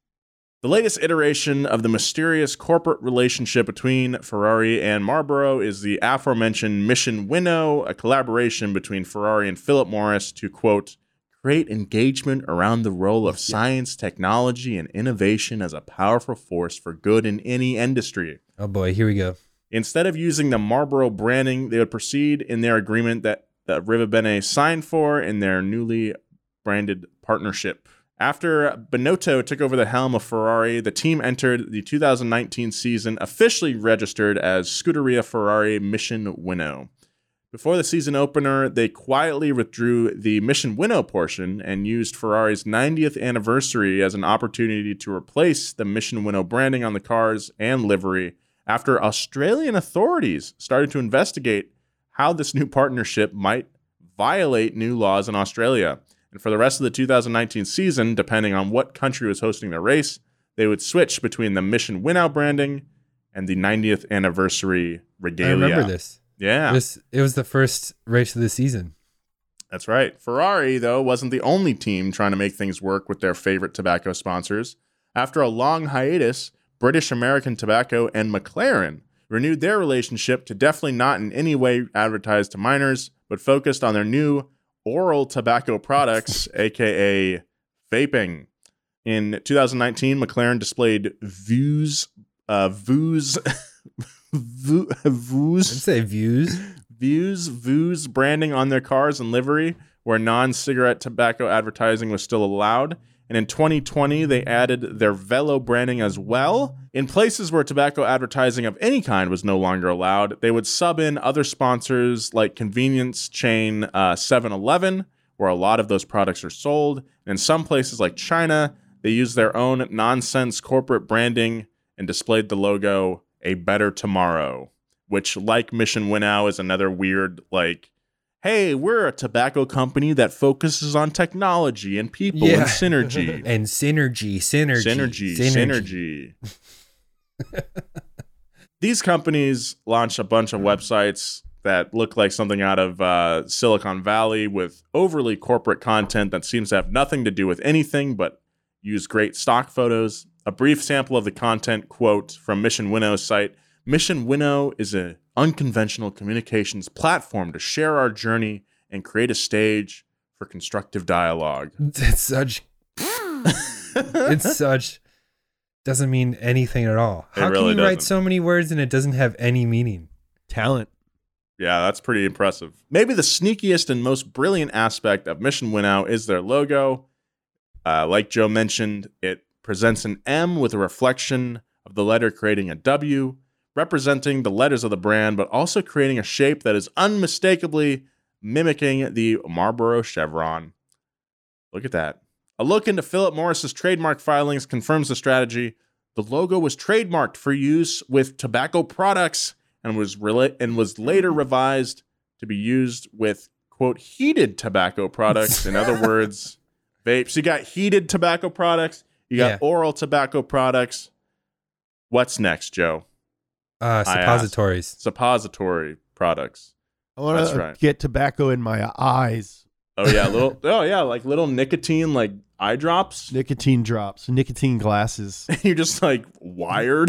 S5: The latest iteration of the mysterious corporate relationship between Ferrari and Marlboro is the aforementioned Mission Winnow, a collaboration between Ferrari and Philip Morris to, quote, create engagement around the role of science, technology, and innovation as a powerful force for good in any industry.
S8: Oh boy, here we go.
S5: Instead of using the Marlboro branding, they would proceed in their agreement that, that Arrivabene signed for in their newly branded partnership. After Binotto took over the helm of Ferrari, the team entered the two thousand nineteen season officially registered as Scuderia Ferrari Mission Winnow. Before the season opener, they quietly withdrew the Mission Winnow portion and used Ferrari's ninetieth anniversary as an opportunity to replace the Mission Winnow branding on the cars and livery after Australian authorities started to investigate how this new partnership might violate new laws in Australia. And for the rest of the two thousand nineteen season, depending on what country was hosting the race, they would switch between the Mission Winnow branding and the ninetieth anniversary regalia.
S8: I remember this.
S5: Yeah.
S8: This, it was the first race of the season.
S5: That's right. Ferrari, though, wasn't the only team trying to make things work with their favorite tobacco sponsors. After a long hiatus, British American Tobacco and McLaren renewed their relationship to definitely not in any way advertise to minors, but focused on their new oral tobacco products, aka vaping. In two thousand nineteen, McLaren displayed Vuse, uh, Vuse, Vuse,
S8: I'd say views.
S5: Vuse, Vuse branding on their cars and livery, where non-cigarette tobacco advertising was still allowed. And in twenty twenty, they added their Velo branding as well. In places where tobacco advertising of any kind was no longer allowed, they would sub in other sponsors like convenience chain uh, seven eleven, where a lot of those products are sold. And in some places like China, they used their own nonsense corporate branding and displayed the logo, A Better Tomorrow, which, like Mission Winnow, is another weird, like, hey, we're a tobacco company that focuses on technology and people
S8: Yeah.
S5: and synergy.
S8: And synergy, synergy,
S5: Synergy, synergy. These companies launch a bunch of websites that look like something out of uh, Silicon Valley with overly corporate content that seems to have nothing to do with anything but use great stock photos. A brief sample of the content quote from Mission Winnow's site. Mission Winnow is an unconventional communications platform to share our journey and create a stage for constructive dialogue.
S8: It's such. It's such. Doesn't mean anything at all.
S5: It
S8: How
S5: really
S8: can you write
S5: doesn't.
S8: so many words and it doesn't have any meaning?
S6: Talent.
S5: Yeah, that's pretty impressive. Maybe the sneakiest and most brilliant aspect of Mission Winnow is their logo. Uh, like Joe mentioned, it presents an M with a reflection of the letter creating a W, representing the letters of the brand, but also creating a shape that is unmistakably mimicking the Marlboro chevron. Look at that. A look into Philip Morris's trademark filings confirms the strategy. The logo was trademarked for use with tobacco products and was rela- and was later revised to be used with, quote, heated tobacco products. In other words, vapes. You got heated tobacco products. You got
S8: Yeah.
S5: oral tobacco products. What's next, Joe?
S8: Uh,
S5: I
S8: suppositories.
S5: asked. Suppository products.
S6: I want
S5: That's
S6: to
S5: right.
S6: get tobacco in my eyes.
S5: Oh yeah, little. Oh yeah, like little nicotine, like eye drops.
S6: Nicotine drops, nicotine glasses.
S5: You're just like wired.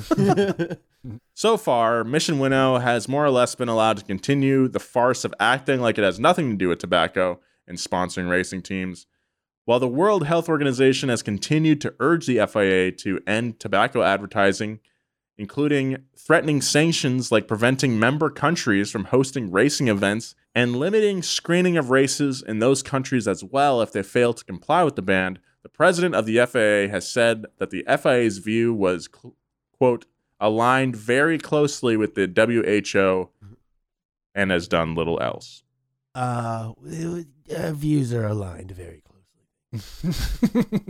S5: So far, Mission Winnow has more or less been allowed to continue the farce of acting like it has nothing to do with tobacco and sponsoring racing teams. While the World Health Organization has continued to urge the F I A to end tobacco advertising, including threatening sanctions like preventing member countries from hosting racing events and limiting screening of races in those countries as well if they fail to comply with the ban, The president of the F A A has said that the F I A's view was, quote, aligned very closely with the W H O and has done little else.
S11: Uh, our views are aligned very closely.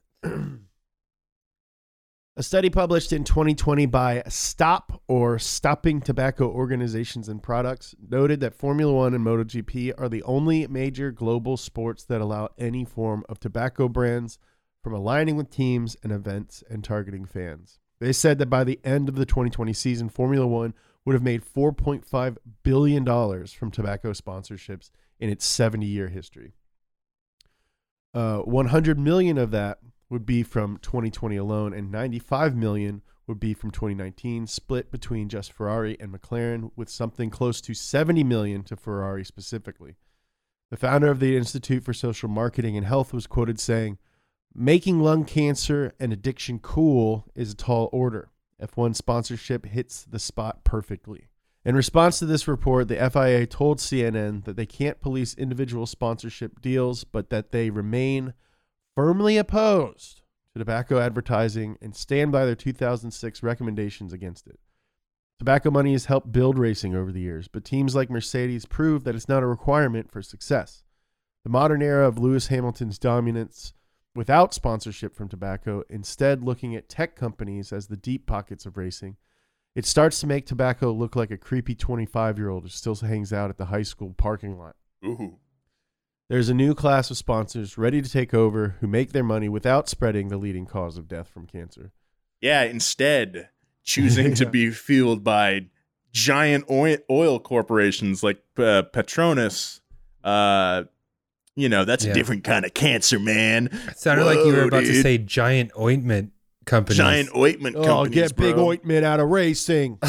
S11: A study published in twenty twenty by STOP, or Stopping Tobacco Organizations and Products, noted that Formula One and MotoGP are the only major global sports that allow any form of tobacco brands from aligning with teams and events and targeting fans. They said that by the end of the twenty twenty season, Formula One would have made four point five billion dollars from tobacco sponsorships in its seventy-year history. Uh, one hundred million dollars of that would be from twenty twenty alone, and ninety-five million dollars would be from twenty nineteen, split between just Ferrari and McLaren, with something close to seventy million dollars to Ferrari specifically. The founder of the Institute for Social Marketing and Health was quoted saying, "Making lung cancer and addiction cool is a tall order. F one sponsorship hits the spot perfectly." In response to this report, the F I A told C N N that they can't police individual sponsorship deals, but that they remain firmly opposed to tobacco advertising and stand by their two thousand six recommendations against it. Tobacco money has helped build racing over the years, but teams like Mercedes prove that it's not a requirement for success. The modern era of Lewis Hamilton's dominance without sponsorship from tobacco, instead looking at tech companies as the deep pockets of racing, it starts to make tobacco look like a creepy twenty-five-year-old who still hangs out at the high school parking lot.
S5: Ooh.
S11: There's a new class of sponsors ready to take over who make their money without spreading the leading cause of death from cancer.
S5: Yeah, instead choosing to be fueled by giant oil, oil corporations like uh, Petronas. Uh, you know, that's
S8: Yeah.
S5: a different kind of cancer, man.
S8: It sounded
S5: Whoa,
S8: like you were about
S5: dude.
S8: to say giant ointment companies.
S5: Giant ointment
S11: Oh,
S5: companies,
S11: get big
S5: bro.
S11: ointment out of racing.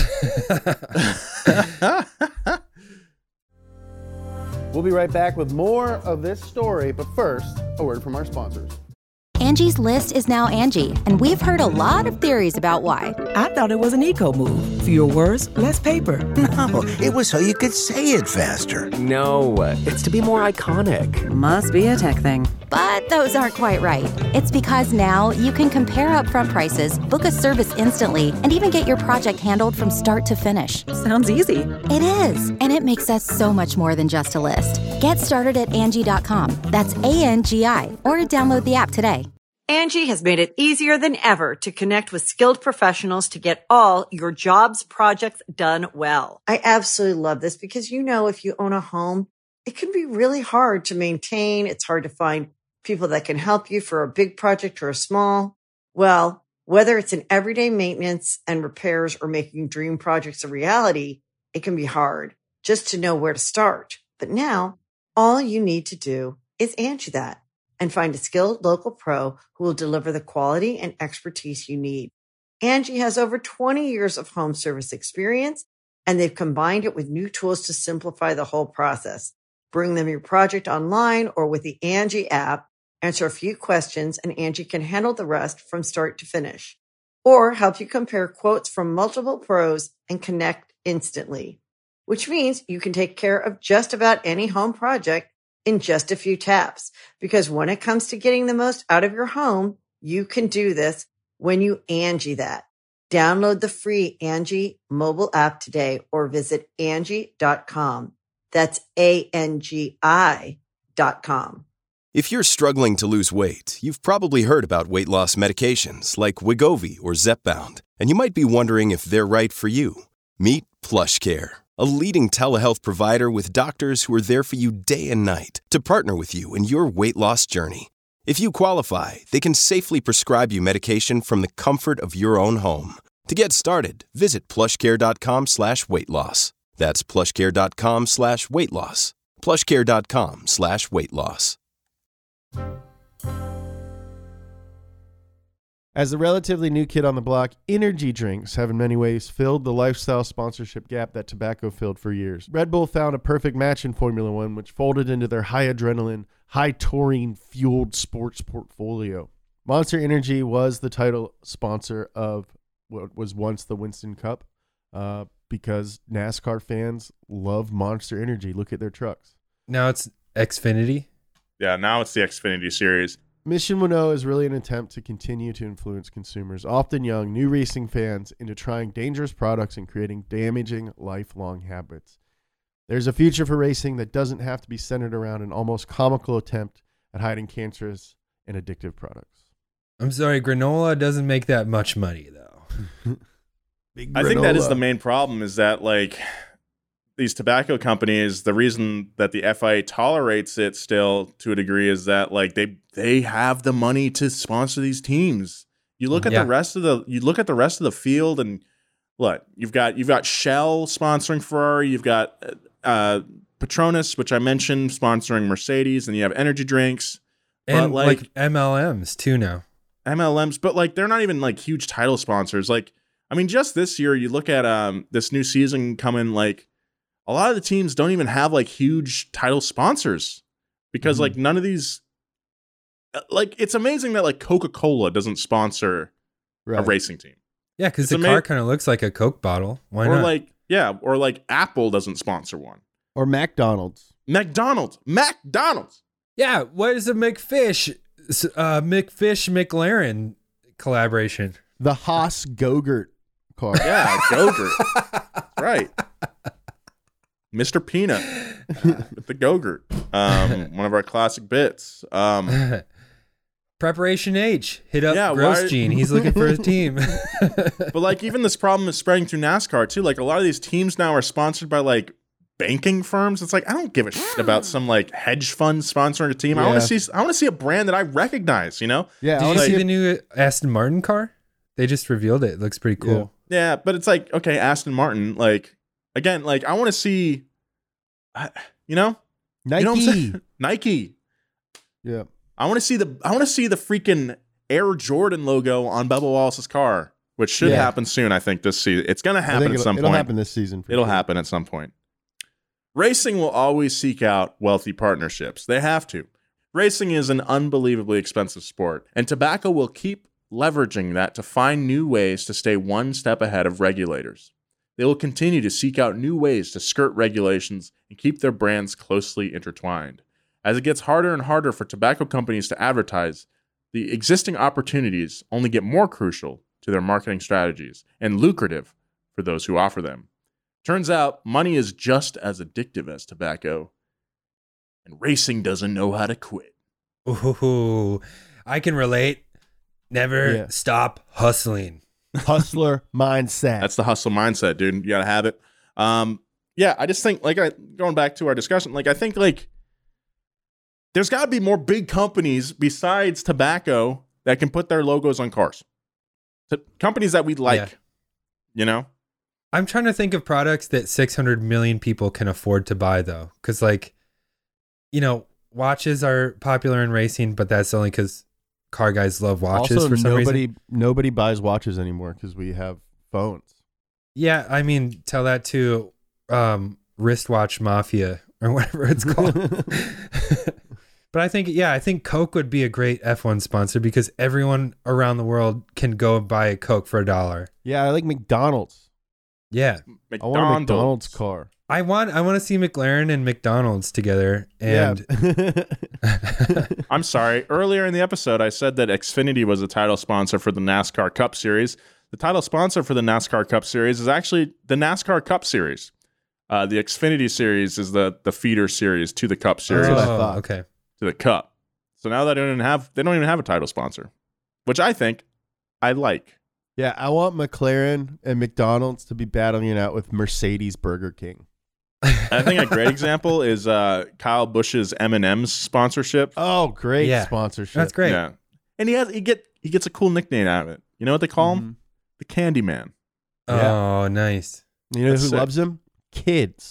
S11: We'll be right back with more of this story, but first, a word from our sponsors.
S1: Angie's List is now Angie, and we've heard a lot of theories about why.
S2: I thought it was an eco move. Fewer words, less paper.
S3: No, it was so you could say it faster.
S4: No, it's to be more iconic.
S13: Must be a tech thing.
S1: But those aren't quite right. It's because now you can compare upfront prices, book a service instantly, and even get your project handled from start to finish.
S13: Sounds easy.
S1: It is, and it makes us so much more than just a list. Get started at Angie dot com. That's A N G I, or download the app today.
S14: Angie has made it easier than ever to connect with skilled professionals to get all your jobs projects done well. I absolutely love this because, you know, if you own a home, it can be really hard to maintain. It's hard to find people that can help you for a big project or a small. Well, whether it's in everyday maintenance and repairs or making dream projects a reality, it can be hard just to know where to start. But now all you need to do is Angie that and find a skilled local pro who will deliver the quality and expertise you need. Angie has over twenty years of home service experience, and they've combined it with new tools to simplify the whole process. Bring them your project online or with the Angie app, answer a few questions, and Angie can handle the rest from start to finish. Or help you compare quotes from multiple pros and connect instantly, which means you can take care of just about any home project in just a few taps. Because when it comes to getting the most out of your home, you can do this when you Angie that. Download the free Angie mobile app today or visit Angie dot com. That's A N G I dot com.
S15: If you're struggling to lose weight, you've probably heard about weight loss medications like Wegovy or Zepbound, and you might be wondering if they're right for you. Meet PlushCare, a leading telehealth provider with doctors who are there for you day and night to partner with you in your weight loss journey. If you qualify, they can safely prescribe you medication from the comfort of your own home. To get started, visit plushcare.com slash weight loss. That's plushcare.com slash weight loss. plushcare.com slash weight loss.
S11: As a relatively new kid on the block, energy drinks have in many ways filled the lifestyle sponsorship gap that tobacco filled for years. Red Bull found a perfect match in Formula One, which folded into their high adrenaline, high taurine fueled sports portfolio. Monster Energy was the title sponsor of what was once the Winston Cup, uh, because NASCAR fans love Monster Energy. Look at their trucks.
S8: Now it's Xfinity.
S5: Yeah, now it's the Xfinity Series.
S6: Mission Winnow is really an attempt to continue to influence consumers, often young, new racing fans, into trying dangerous products and creating damaging lifelong habits. There's a future for racing that doesn't have to be centered around an almost comical attempt at hiding cancerous and addictive products.
S8: I'm sorry, granola doesn't make that much money, though.
S6: Big
S5: I think that is
S6: granola.
S5: the main problem, is that like these tobacco companies, the reason that the F I A tolerates it still to a degree is that like they they have the money to sponsor these teams. You look at
S8: Yeah.
S5: the rest of the you look at the rest of the field, and look, you've got you've got Shell sponsoring Ferrari, you've got uh, Petronas, which I mentioned, sponsoring Mercedes, and you have energy drinks,
S8: And
S5: but
S8: like,
S5: like
S8: M L Ms too now.
S5: M L Ms, but like they're not even like huge title sponsors. Like, I mean, just this year, you look at um this new season coming, like a lot of the teams don't even have like huge title sponsors because
S6: Mm-hmm.
S5: like none of these, like it's amazing that like Coca-Cola doesn't sponsor
S6: Right.
S5: a racing team.
S8: Yeah, because
S5: It's
S8: the
S5: ama-
S8: car kind of looks like a Coke bottle. Why
S5: or
S8: not?
S5: like, yeah, or like Apple doesn't sponsor one.
S6: Or McDonald's.
S5: McDonald's, McDonald's.
S8: Yeah, what is a McFish, uh, McFish McLaren collaboration?
S6: The Haas Go-Gurt car.
S5: Yeah, Go-Gurt. Right. Mister Peanut with the Go-Gurt. Um, one of our classic bits. Um,
S8: Preparation H, hit up
S5: Yeah,
S8: Gross
S5: why-
S8: Gene. He's looking for a team.
S5: but like even this problem is spreading through NASCAR too. Like a lot of these teams now are sponsored by like banking firms. It's like I don't give a shit about some like hedge fund sponsoring a team. I want
S6: Yeah.
S5: to see I want to see a brand that I recognize, you know?
S6: Yeah, I
S8: Did you
S6: wanna
S8: see
S6: see
S8: the new Aston Martin car? They just revealed it. It looks pretty cool.
S5: Yeah, but it's like, okay, Aston Martin, like again, like I want to see I- you know?
S6: Nike.
S5: You know what I'm saying? Nike.
S6: Yeah.
S5: I want to see the I want to see the freaking Air Jordan logo on Bubba Wallace's car, which should
S6: Yeah.
S5: happen soon. I think this season it's going to
S6: I
S5: happen
S6: think
S5: at
S6: it'll,
S5: some
S6: it'll
S5: point.
S6: happen this season. For
S5: It'll
S6: sure.
S5: happen at some point. Racing will always seek out wealthy partnerships. They have to. Racing is an unbelievably expensive sport, and tobacco will keep leveraging that to find new ways to stay one step ahead of regulators. They will continue to seek out new ways to skirt regulations and keep their brands closely intertwined. As it gets harder and harder for tobacco companies to advertise, the existing opportunities only get more crucial to their marketing strategies and lucrative for those who offer them. Turns out money is just as addictive as tobacco, and racing doesn't know how to quit.
S8: Ooh, I can relate. Never
S6: Yeah.
S8: stop hustling.
S6: Hustler mindset.
S5: That's the hustle mindset, dude. You gotta have it. Um, yeah, I just think, like, I, going back to our discussion, like, I think, like, there's got to be more big companies besides tobacco that can put their logos on cars. T- companies that we like,
S8: Yeah.
S5: you know?
S8: I'm trying to think of products that six hundred million people can afford to buy, though. Because, like, you know, watches are popular in racing, but that's only because car guys love watches
S6: also,
S8: for some
S6: nobody
S8: reason.
S6: nobody buys watches anymore because we have phones.
S8: Yeah, I mean, tell that to um, Wristwatch Mafia or whatever it's called. But I think, yeah, I think Coke would be a great F one sponsor because everyone around the world can go buy a Coke for a dollar.
S6: Yeah, I like McDonald's.
S8: Yeah.
S6: I want a McDonald's car.
S8: I want I want to see McLaren and McDonald's together. And
S6: Yeah.
S5: I'm sorry. Earlier in the episode, I said that Xfinity was the title sponsor for the NASCAR Cup Series. The title sponsor for the NASCAR Cup Series is actually the NASCAR Cup Series. Uh, the Xfinity Series is the the feeder series to the Cup Series.
S6: That's what I thought.
S8: Oh, okay.
S5: To the Cup. So now they don't even have they don't even have a title sponsor, which I think I like.
S6: Yeah, I want McLaren and McDonald's to be battling it out with Mercedes Burger King.
S5: I think a great example is uh, Kyle Busch's M and M's sponsorship.
S6: Oh, great
S8: Yeah.
S6: sponsorship.
S8: That's great.
S5: Yeah, and he has he get he gets a cool nickname out of it. You know what they call him? The Candy Man.
S6: Yeah.
S8: Oh, nice.
S6: You know
S5: That's
S6: who
S5: sick.
S6: loves him? Kids.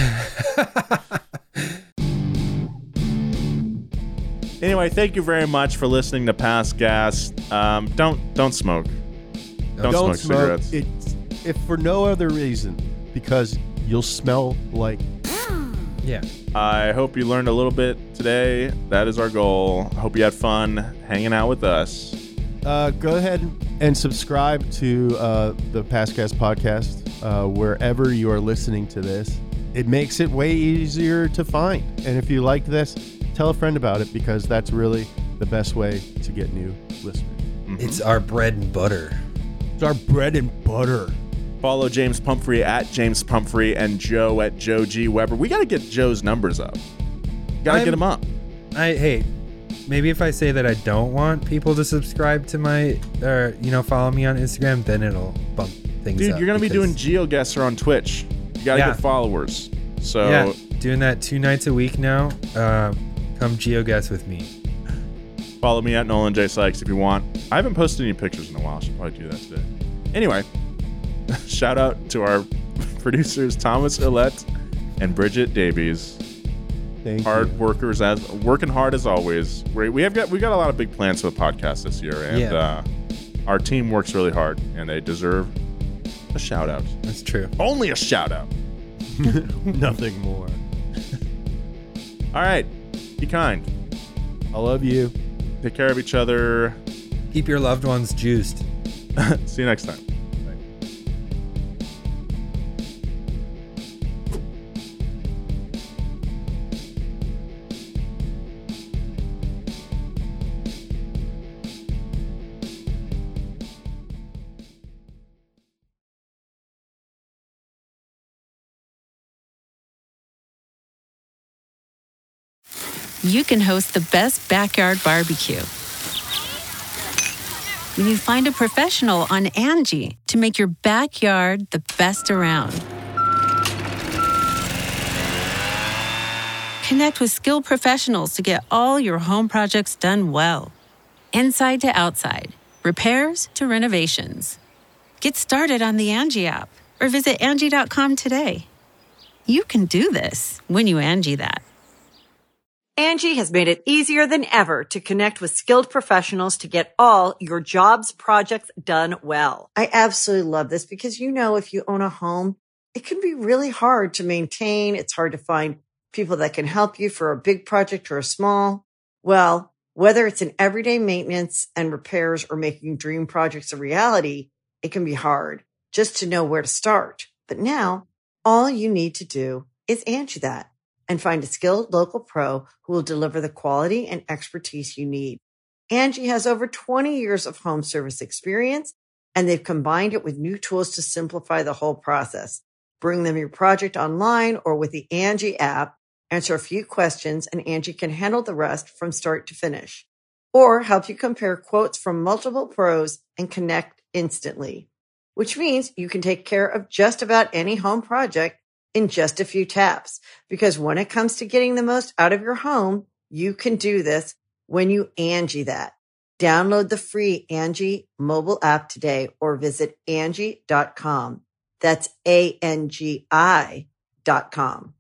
S5: Anyway, thank you very much for listening to Past Gas. Um, don't don't smoke. Don't, smoke, cigarettes.
S6: It's, if for no other reason, because you'll smell like.
S8: Yeah.
S5: I hope you learned a little bit today. That is our goal. I hope you had fun hanging out with us.
S6: Uh, go ahead and subscribe to uh, the Past Gas podcast uh, wherever you are listening to this. It makes it way easier to find. And if you like this, tell a friend about it because that's really the best way to get new listeners.
S5: Mm-hmm.
S8: It's our bread and butter.
S6: It's our bread and butter.
S5: Follow James Pumphrey at James Pumphrey and Joe at Joe G. Weber. We got to get Joe's numbers up. Got to get them up.
S8: I hey, maybe if I say that I don't want people to subscribe to my, or you know, follow me on Instagram, then it'll bump things
S5: Dude,
S8: up.
S5: you're gonna be
S8: because-
S5: doing GeoGuessr on Twitch. You gotta
S8: Yeah.
S5: get followers. So
S8: yeah, doing that two nights a week now. Um, come GeoGuess with me.
S5: follow me at Nolan J Sykes if you want. I haven't posted any pictures in a while. I should probably do that today. Anyway, shout out to our producers Thomas Illett and Bridget Davies.
S6: Thank
S5: hard
S6: you.
S5: workers, as working hard as always. We we have got we got a lot of big plans for the podcast this year, and
S8: Yeah.
S5: uh, our team works really hard, and they deserve a shout out.
S8: That's true.
S5: Only a shout out.
S6: Nothing more.
S5: All right, be kind.
S6: I love you.
S5: Take care of each other.
S8: Keep your loved ones juiced.
S5: See you next time.
S10: You can host the best backyard barbecue when you find a professional on Angie to make your backyard the best around. Connect with skilled professionals to get all your home projects done well. Inside to outside, repairs to renovations. Get started on the Angie app or visit Angie dot com today. You can do this when you Angie that.
S14: Angie has made it easier than ever to connect with skilled professionals to get all your jobs projects done well. I absolutely love this because, you know, if you own a home, it can be really hard to maintain. It's hard to find people that can help you for a big project or a small. Well, whether it's in everyday maintenance and repairs or making dream projects a reality, it can be hard just to know where to start. But now all you need to do is Angie that and find a skilled local pro who will deliver the quality and expertise you need. Angie has over twenty years of home service experience, and they've combined it with new tools to simplify the whole process. Bring them your project online or with the Angie app, answer a few questions, and Angie can handle the rest from start to finish. Or help you compare quotes from multiple pros and connect instantly, which means you can take care of just about any home project in just a few taps. Because when it comes to getting the most out of your home, you can do this when you Angie that. Download the free Angie mobile app today or visit Angie dot com. That's A N G I dot com.